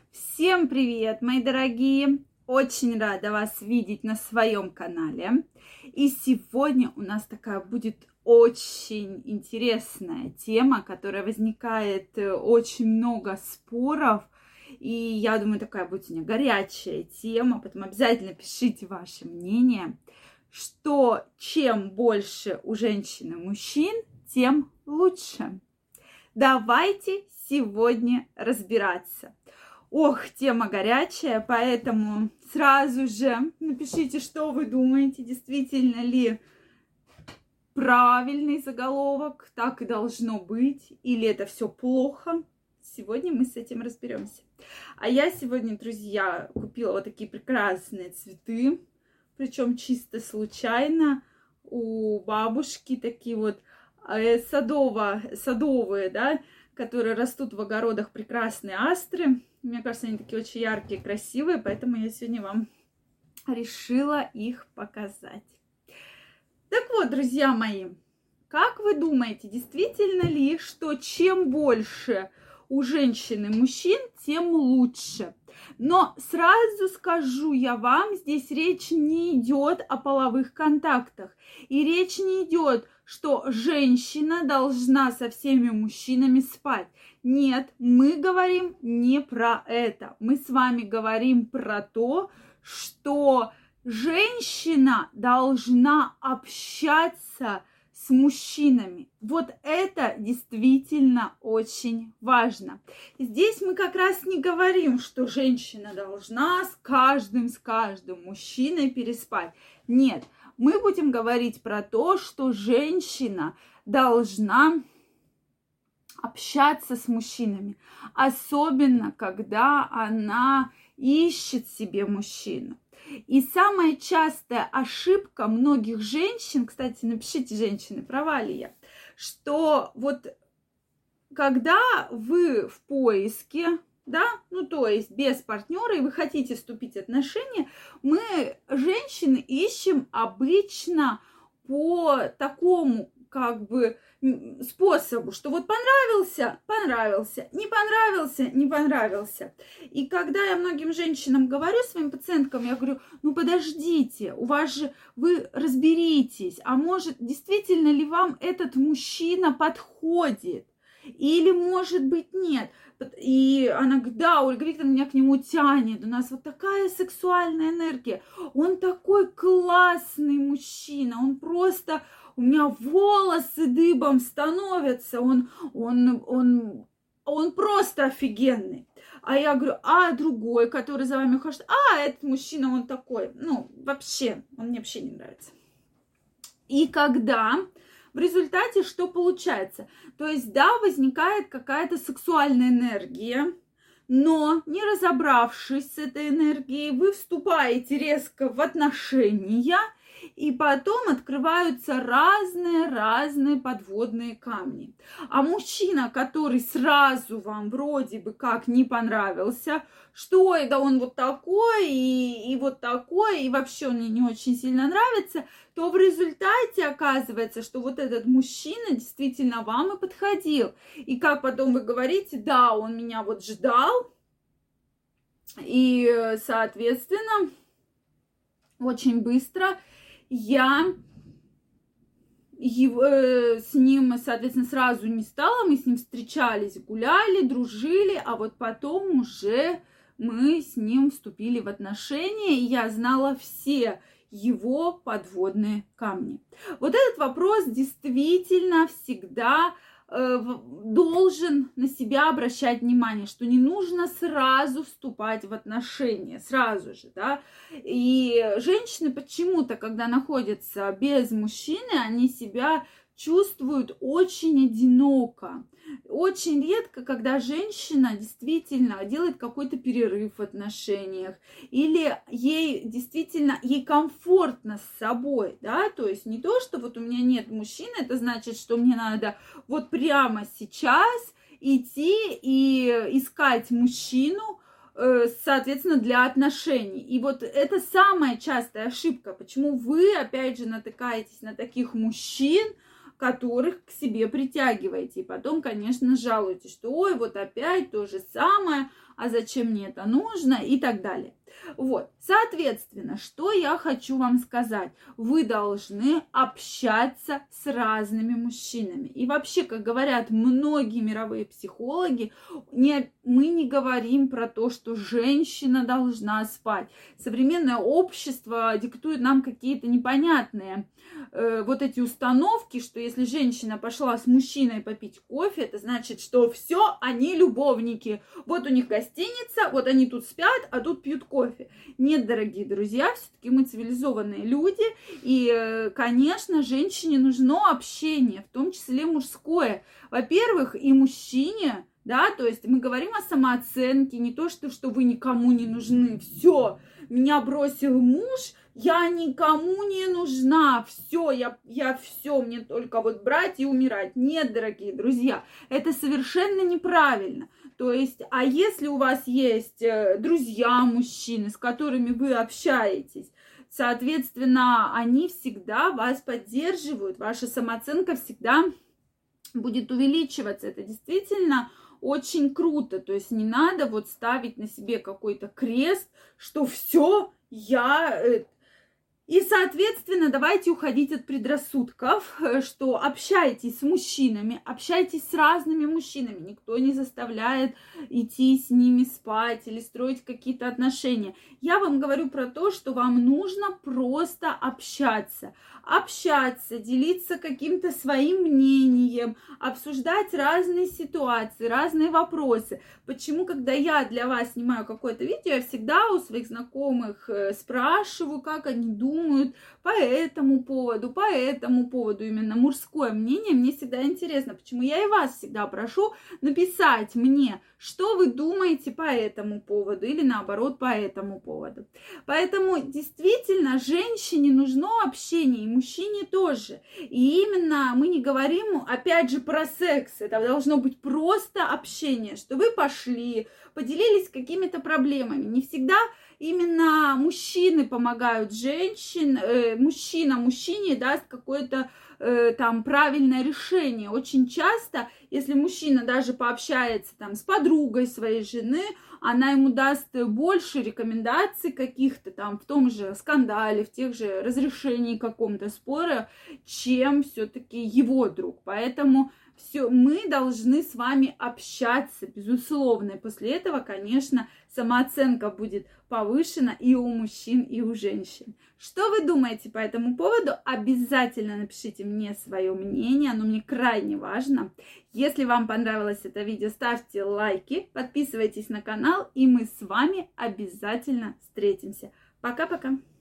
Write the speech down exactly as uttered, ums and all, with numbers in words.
Всем привет, мои дорогие! Очень рада вас видеть на своем канале. И сегодня у нас такая будет очень интересная тема, которая возникает очень много споров. И я думаю, такая будет сегодня горячая тема, поэтому обязательно пишите ваше мнение, что чем больше у женщин и мужчин, тем лучше. Давайте сегодня разбираться. Ох, тема горячая, поэтому сразу же напишите, что вы думаете, действительно ли правильный заголовок, так и должно быть, или это все плохо. Сегодня мы с этим разберемся. А я сегодня, друзья, купила вот такие прекрасные цветы, причем чисто случайно у бабушки такие вот садово, садовые, да, которые растут в огородах, прекрасные астры. Мне кажется, они такие очень яркие, красивые, поэтому я сегодня вам решила их показать. Так вот, друзья мои, как вы думаете, действительно ли, что чем больше у женщин и мужчин, тем лучше? Но сразу скажу я вам, здесь речь не идет о половых контактах. И речь не идет, что женщина должна со всеми мужчинами спать. Нет, мы говорим не про это. Мы с вами говорим про то, что женщина должна общаться с мужчинами. Вот это действительно очень важно. Здесь мы как раз не говорим, что женщина должна с каждым, с каждым мужчиной переспать. Нет, мы будем говорить про то, что женщина должна общаться с мужчинами, особенно когда она ищет себе мужчину. И самая частая ошибка многих женщин, кстати, напишите, женщины, права ли я, что вот когда вы в поиске, да, ну то есть без партнера, и вы хотите вступить в отношения, мы, женщины, ищем обычно по такому, как бы, способу, что вот понравился, понравился, не понравился, не понравился. И когда я многим женщинам говорю, своим пациенткам, я говорю, ну подождите, у вас же, вы разберитесь, а может, действительно ли вам этот мужчина подходит? Или, может быть, нет. И она говорит, да, Ольга Викторовна, меня к нему тянет. У нас вот такая сексуальная энергия. Он такой классный мужчина. Он просто... У меня волосы дыбом становятся. Он, он, он, он просто офигенный. А я говорю, а другой, который за вами ухаживает? А, этот мужчина, он такой. Ну, вообще, он мне вообще не нравится. И когда... В результате что получается? То есть, да, возникает какая-то сексуальная энергия, но не разобравшись с этой энергией, вы вступаете резко в отношения, и потом открываются разные-разные подводные камни. А мужчина, который сразу вам вроде бы как не понравился, что это он вот такой, и, и вот такой, и вообще он мне не очень сильно нравится, то в результате оказывается, что вот этот мужчина действительно вам и подходил. И как потом вы говорите, да, он меня вот ждал, и, соответственно, очень быстро я его, э, с ним, соответственно, сразу не стала, мы с ним встречались, гуляли, дружили, а вот потом уже мы с ним вступили в отношения, и я знала все его подводные камни. Вот этот вопрос действительно всегда э, должен на себя обращать внимание, что не нужно сразу вступать в отношения, сразу же, да. И женщины почему-то, когда находятся без мужчины, они себя чувствуют очень одиноко. Очень редко, когда женщина действительно делает какой-то перерыв в отношениях, или ей действительно, ей комфортно с собой, да, то есть не то, что вот у меня нет мужчины, это значит, что мне надо вот прямо сейчас идти и искать мужчину, соответственно, для отношений. И вот это самая частая ошибка, почему вы, опять же, натыкаетесь на таких мужчин, которых к себе притягиваете. И потом, конечно, жалуетесь, что ой, вот опять то же самое, а зачем мне это нужно и так далее. Вот, соответственно, что я хочу вам сказать? Вы должны общаться с разными мужчинами. И вообще, как говорят многие мировые психологи, не, мы не говорим про то, что женщина должна спать. Современное общество диктует нам какие-то непонятные э, вот эти установки, что если женщина пошла с мужчиной попить кофе, это значит, что все, они любовники. Вот у них гостиница, вот они тут спят, а тут пьют кофе. Нет, дорогие друзья, все-таки мы цивилизованные люди, и, конечно, женщине нужно общение, в том числе мужское. Во-первых, и мужчине, да, то есть мы говорим о самооценке, не то, что, что вы никому не нужны, все, меня бросил муж, я никому не нужна, все, я, я все, мне только вот брать и умирать. Нет, дорогие друзья, это совершенно неправильно. То есть, а если у вас есть друзья мужчины, с которыми вы общаетесь, соответственно, они всегда вас поддерживают, ваша самооценка всегда будет увеличиваться. Это действительно очень круто. То есть не надо вот ставить на себе какой-то крест, что все, я... И, соответственно, давайте уходить от предрассудков, что общайтесь с мужчинами, общайтесь с разными мужчинами. Никто не заставляет идти с ними спать или строить какие-то отношения. Я вам говорю про то, что вам нужно просто общаться. Общаться, делиться каким-то своим мнением, обсуждать разные ситуации, разные вопросы. Почему, когда я для вас снимаю какое-то видео, я всегда у своих знакомых спрашиваю, как они думают по этому поводу, по этому поводу, именно мужское мнение. Мне всегда интересно, почему я и вас всегда прошу написать мне, что вы думаете по этому поводу или наоборот по этому поводу. Поэтому действительно женщине нужно общение, и мужчине тоже. И именно мы не говорим, опять же, про секс. Это должно быть просто общение, что вы пошли, поделились какими-то проблемами. Не всегда именно мужчины помогают женщин, э, мужчина мужчине даст какое-то э, там правильное решение. Очень часто, если мужчина даже пообщается там с подругой своей жены, она ему даст больше рекомендаций каких-то там в том же скандале, в тех же разрешении каком-то спора, чем все-таки его друг. Поэтому все, мы должны с вами общаться, безусловно. И после этого, конечно, самооценка будет повышена и у мужчин, и у женщин. Что вы думаете по этому поводу? Обязательно напишите мне свое мнение, оно мне крайне важно. Если вам понравилось это видео, ставьте лайки, подписывайтесь на канал, и мы с вами обязательно встретимся. Пока-пока!